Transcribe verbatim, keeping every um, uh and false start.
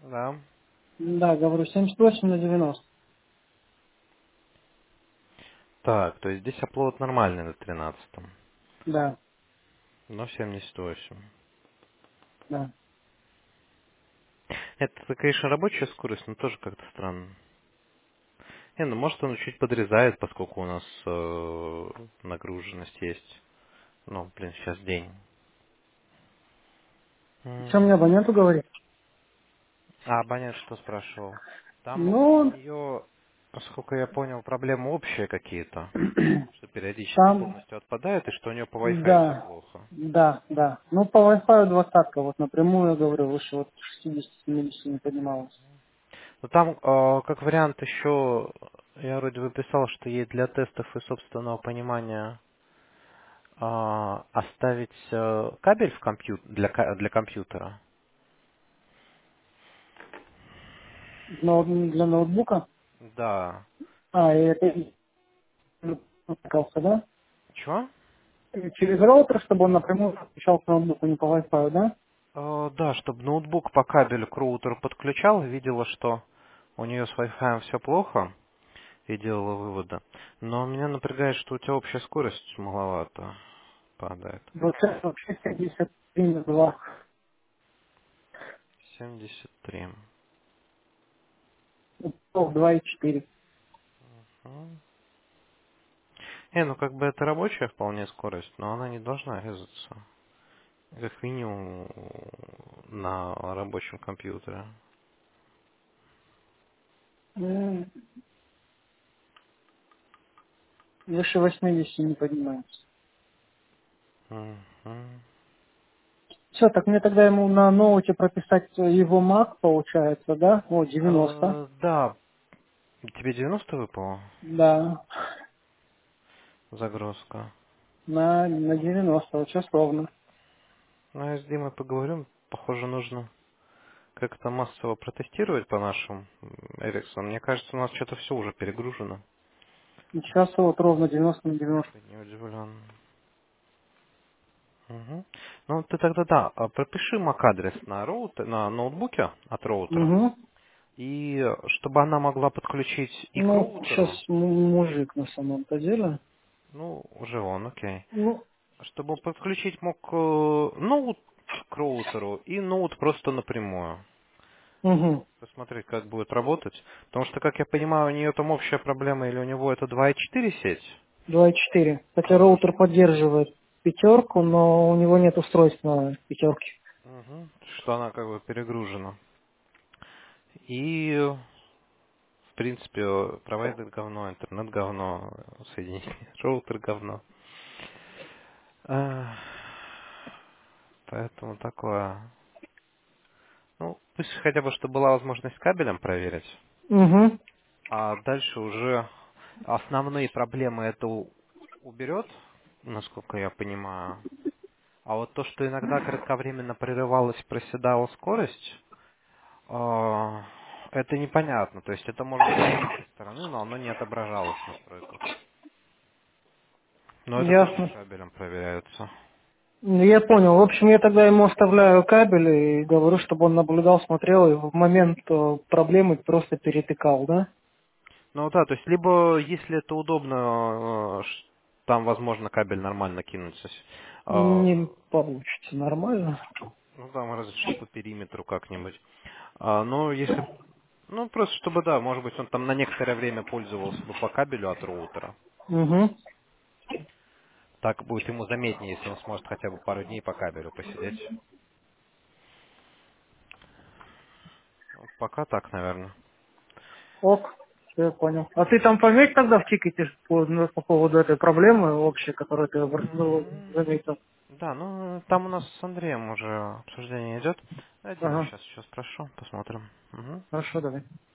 Да. Да, говорю, семьдесят восемь на девяносто. Так, то есть здесь оплот нормальный на тринадцатом, Да, но семьдесят восемь. да. Это, конечно, рабочая скорость, но тоже как-то странно. Не, ну может он чуть подрезает, поскольку у нас э, нагруженность есть. Ну, блин, сейчас день. Что мне Мгм. абоненту говорит? А абонент что спрашивал? Там у Ну, нее, насколько я понял, проблемы общие какие-то, что периодически там, полностью отпадает, и что у нее по Wi-Fi все да, плохо. да, да. Ну, по Wi-Fi двадцатка, вот напрямую, я говорю, выше вот шестьдесят-семьдесят не поднималась. Ну там, э, как вариант, еще я вроде бы писал, что ей для тестов и собственного понимания э, оставить э, кабель в компью- для, ка- для компьютера. Но для ноутбука, Да. а, и это, ну, откликался, да? Чего? И через роутер, чтобы он напрямую подключал к ноутбуку, не по Wi-Fi, да? Э, да, чтобы ноутбук по кабелю к роутеру подключал, видела, что у нее с Wi-Fi все плохо, и делала выводы. Но меня напрягает, что у тебя общая скорость маловато падает. Вот сейчас вообще семьдесят три на два. семьдесят три. два и четыре. М. Не, ну как бы это рабочая вполне скорость, но она не должна резаться. Как минимум на рабочем компьютере. М, Выше восьмидесяти не поднимается. Мгм. Все, так мне тогда ему на ноуте прописать его Mac, получается, да? Вот, девяносто. Э, да, тебе девяносто выпало Да, загрузка. на, на девяносто, вот сейчас ровно. Ну, я с Димой поговорю. Похоже, нужно как-то массово протестировать по нашим Эриксон. Мне кажется, у нас что-то все уже перегружено. И сейчас вот ровно девяносто на девяносто. Не удивлен. Мгм. Ну, ты тогда, да, а пропиши MAC-адрес на, роутер, на ноутбуке от роутера. Угу. И э, чтобы она могла подключить и к Ну, сейчас роутеру, мужик на самом-то деле. ну, уже он, окей. Ну, Чтобы подключить мог э, ноут к роутеру и ноут просто напрямую. угу. Посмотреть, как будет работать. Потому что, как я понимаю, у нее там общая проблема, или у него это два и четыре сеть. два и четыре. Хотя Ага. роутер поддерживает пятерку, но у него нет устройств на пятерке. Мгм. Что она как бы перегружена. И, в принципе, провайдер говно, интернет говно, соединение, роутер говно. Ах, Поэтому такое. Ну, пусть хотя бы, чтобы была возможность кабелем проверить. Угу. А дальше уже основные проблемы это у- уберет, насколько я понимаю. А вот то, что иногда кратковременно прерывалась, проседала скорость, а, это непонятно. То есть это может быть с нашей стороны, но оно не отображалось в настройках. Но это тоже Ясно. кабелем проверяется. Ну, я понял. В общем, я тогда ему оставляю кабель и говорю, чтобы он наблюдал, смотрел и в момент э, проблемы просто перетыкал, да? Ну да, то есть либо, если это удобно, э, ш- там возможно кабель нормально кинуть. То есть, а, Не получится нормально. ну там разве что по периметру как-нибудь. А, но если, ну просто чтобы, да, может быть он там на некоторое время пользовался бы по кабелю от роутера. Угу. Так будет ему заметнее, если он сможет хотя бы пару дней по кабелю посидеть. Вот пока так, наверное. Ок. Все, я понял. А ты там пометь тогда в тикете по, ну, по поводу этой проблемы общей, которую ты ну, Мгм. заметил? Да, ну там у нас с Андреем уже обсуждение идет. Я Диму Ага. сейчас еще спрошу, посмотрим. Мгм. Хорошо, давай.